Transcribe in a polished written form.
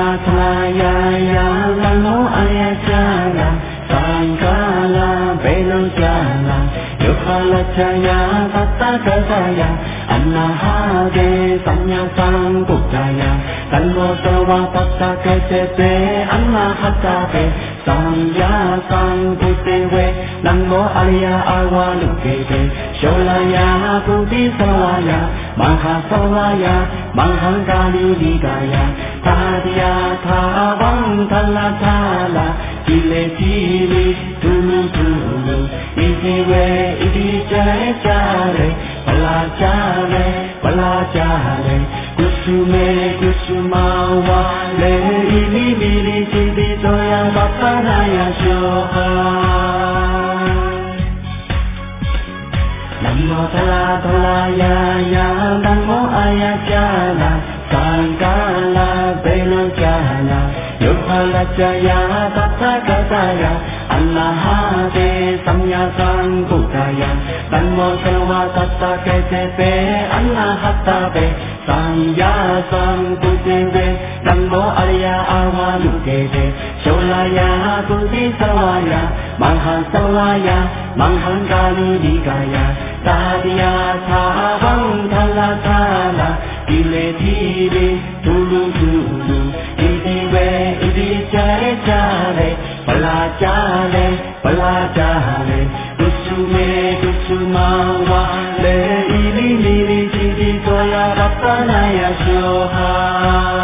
ya ya namo ayachala sankala belojala yukhala chaya tata kasaya anahade sanya sangkutaya tanmo sawa tata kesete anahatape sanya sangkutewe namo alaya awalukete sholaya buddhi sawaya mahasawaya mahankali ligaya tadiya thavang thalathala chile chile tulu tulu isiwe iti chare chare bala chare kusume kusumawa le ili mili chidi toya baparaya shoha namo thala ya ya namo ayachala sankala belojala yukhala chaya tata kasaya anahade samya sangkutaya tanmo sawa tata kesepe anahatape sanya sangkutepe tanmo alaya awalukete sholaya buddhi sawaya mahasawaya mahankali ligaya tadiya thavang thalathala chile chile tulu tulu isiwe iti chare chare bala chare kusume kusumawa le ili lili chidi toya ratanaya shoha